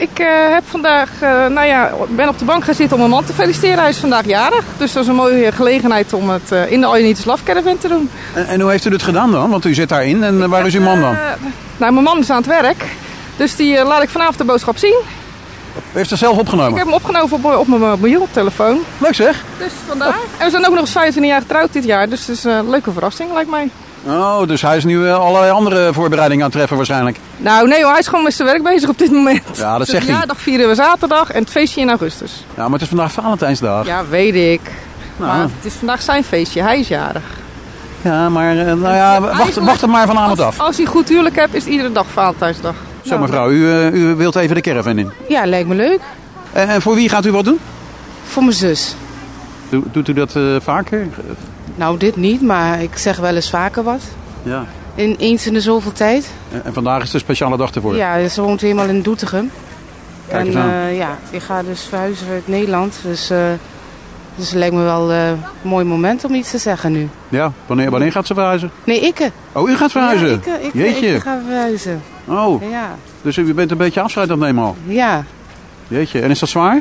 Ik heb vandaag, ben op de bank gaan zitten om mijn man te feliciteren. Hij is vandaag jarig. Dus dat is een mooie gelegenheid om het in de All You Need Is Love Caravan te doen. En hoe heeft u dit gedaan dan? Want u zit daarin. En waar is uw man dan? Mijn man is aan het werk. Dus die laat ik vanavond de boodschap zien. U heeft het zelf opgenomen? Ik heb hem opgenomen op mijn mobieltelefoon. Leuk zeg. Dus vandaar. En we zijn ook nog eens 25 jaar getrouwd dit jaar. Dus het is een leuke verrassing, lijkt mij. Oh, dus hij is nu allerlei andere voorbereidingen aan het treffen waarschijnlijk. Nou nee hoor, hij is gewoon met zijn werk bezig op dit moment. Ja, dat zegt hij. De verjaardag vieren we zaterdag en het feestje in augustus. Ja, maar het is vandaag Valentijnsdag. Ja, weet ik. Nou. Maar het is vandaag zijn feestje, hij is jarig. Ja, maar wacht het maar vanavond af. Als hij goed huwelijk hebt, is het iedere dag Valentijnsdag. Zo mevrouw, u wilt even de caravan in. Ja, lijkt me leuk. En voor wie gaat u wat doen? Voor mijn zus. Doet u dat vaker? Nou, dit niet, maar ik zeg wel eens vaker wat. Ja. Eens in de zoveel tijd. En vandaag is de speciale dag ervoor? Ja, ze woont helemaal in Doetinchem. Kijk eens aan. Ik ga dus verhuizen uit Nederland. Dus het lijkt me wel een mooi moment om iets te zeggen nu. Ja, wanneer gaat ze verhuizen? Nee, ik. Oh, u gaat verhuizen? Ja, Jeetje. ik ga verhuizen. Oh, Ja. dus u bent een beetje afscheid aan het nemen al? Ja. Jeetje, en is dat zwaar?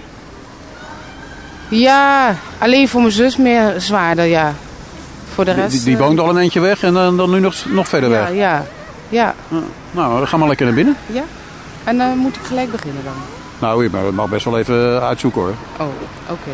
Ja, alleen voor mijn zus meer zwaarder, ja. Voor de rest... Die woont al een eentje weg en dan nu nog verder weg? Ja. Nou, dan gaan we lekker naar binnen. Ja. En dan moet ik gelijk beginnen dan? Nou, u mag best wel even uitzoeken hoor. Oh, oké.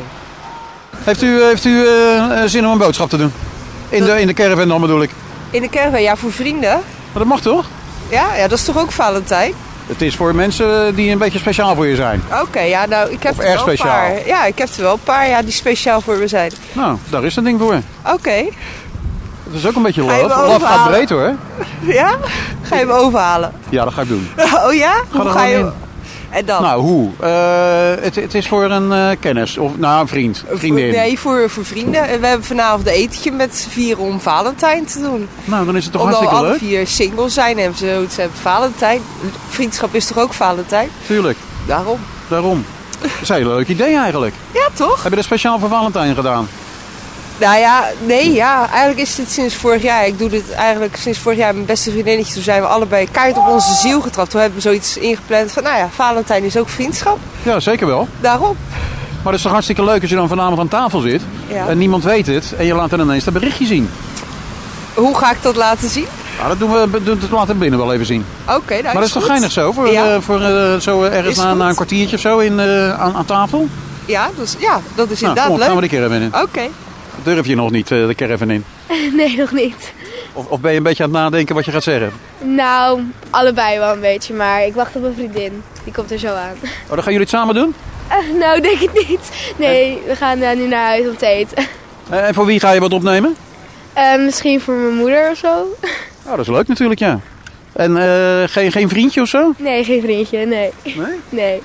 Heeft u zin om een boodschap te doen? In de caravan dan bedoel ik. In de caravan, ja, voor vrienden. Maar dat mag toch? Ja, dat is toch ook Valentijn? Het is voor mensen die een beetje speciaal voor je zijn. Oké, ja, nou, ik heb Of er erg wel speciaal. een paar. Ja, ik heb er wel een paar die speciaal voor me zijn. Nou, daar is een ding voor. Oké. Het is ook een beetje Ga je love. me Love gaat overhalen? breed hoor. Ja? Ga je me overhalen? Ja, dat ga ik doen. Oh ja? Ga er Hoe ga je... gewoon in. En dan? Nou, hoe? Het is voor een kennis. Of nou, een vriend. Vriendin. Nee, voor vrienden. We hebben vanavond een etentje met z'n vieren om Valentijn te doen. Nou, dan is het toch Omdat we hartstikke alle leuk? 4 single zijn en ze hebben Valentijn. Vriendschap is toch ook Valentijn? Tuurlijk. Daarom. Daarom. Dat is een heel leuk idee eigenlijk. Ja, toch? Heb je dat speciaal voor Valentijn gedaan? Nou ja, eigenlijk is dit sinds vorig jaar. Ik doe dit eigenlijk sinds vorig jaar met mijn beste vriendinnetje. Toen zijn we allebei keihard op onze ziel getrapt. Toen hebben we zoiets ingepland van, Valentijn is ook vriendschap. Ja, zeker wel. Daarom. Maar het is toch hartstikke leuk als je dan vanavond aan tafel zit. Ja. En niemand weet het. En je laat dan ineens dat berichtje zien. Hoe ga ik dat laten zien? Nou, dat laten we binnen wel even zien. Oké, nou Maar dat is toch geinig zo? Voor zo ergens Is na goed. een kwartiertje of zo aan tafel? Ja, dat is Nou, inderdaad kom op, leuk. gaan we de caravan in. Oké. Durf je nog niet de caravan in? Nee, nog niet. Of ben je een beetje aan het nadenken wat je gaat zeggen? Nou, allebei wel een beetje, maar ik wacht op een vriendin. Die komt er zo aan. Oh, dan gaan jullie het samen doen? Nou, denk ik niet. Nee, we gaan nu naar huis om te eten. En voor wie ga je wat opnemen? Misschien voor mijn moeder of zo. Oh, dat is leuk natuurlijk, ja. En geen vriendje of zo? Nee, geen vriendje, nee. Nee? Nee.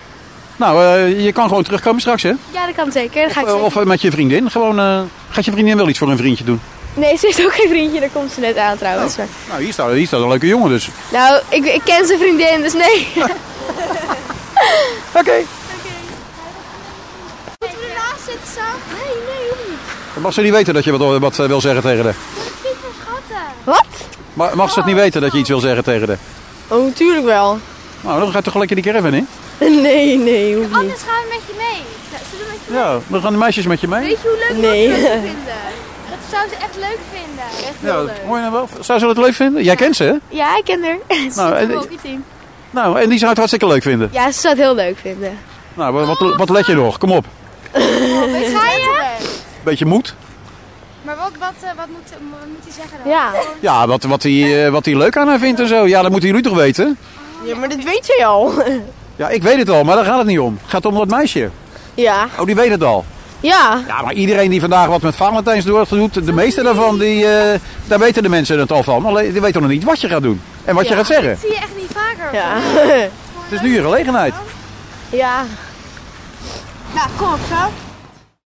Nou, je kan gewoon terugkomen straks, hè? Ja, dat kan zeker. Dat ga ik zeker. Of met je vriendin. Gewoon, gaat je vriendin wel iets voor een vriendje doen? Nee, ze heeft ook geen vriendje. Daar komt ze net aan trouwens. Maar... Nou, hier staat een leuke jongen dus. Nou, ik ken zijn vriendin, dus nee. Oké. Moeten we ernaast zitten zo? Nee, hoeft niet. Mag ze niet weten dat je wat wil zeggen tegen haar? Wat? Mag ze het niet weten dat je iets wil zeggen tegen haar? Oh, natuurlijk wel. Nou, dan ga je toch lekker die caravan in? Nee, hoeft niet. Anders gaan we met je mee. Ze doen met je mee. Ja, dan gaan de meisjes met je mee. Weet je hoe leuk Nee. dat ze vinden? Dat zou ze echt leuk vinden. Echt heel Ja, leuk. hoor je nou wel? Zou ze dat leuk vinden? Jij kent ze, hè? Ja, ik ken haar. Ze Nou, zit en- in het hockeyteam. Nou, en die zou het hartstikke leuk vinden. Ja, ze zou het heel leuk vinden. Nou, wat let je nog? Kom op. Ga je? Beetje moed. Maar wat moet hij zeggen dan? Ja. Ja, wat hij leuk aan haar vindt en zo. Ja, dat moeten jullie toch weten? Ja, maar dat weet jij al. Ja, ik weet het al, maar daar gaat het niet om. Het gaat om dat meisje. Ja. Oh, die weet het al. Ja. Ja, maar iedereen die vandaag wat met Valentijns doet, de meeste daarvan, daar weten de mensen het al van. Alleen, die weten nog niet wat je gaat doen. En wat je gaat zeggen. Dat zie je echt niet vaker. Ja. Het is nu je gelegenheid. Ja. Nou, kom op zo.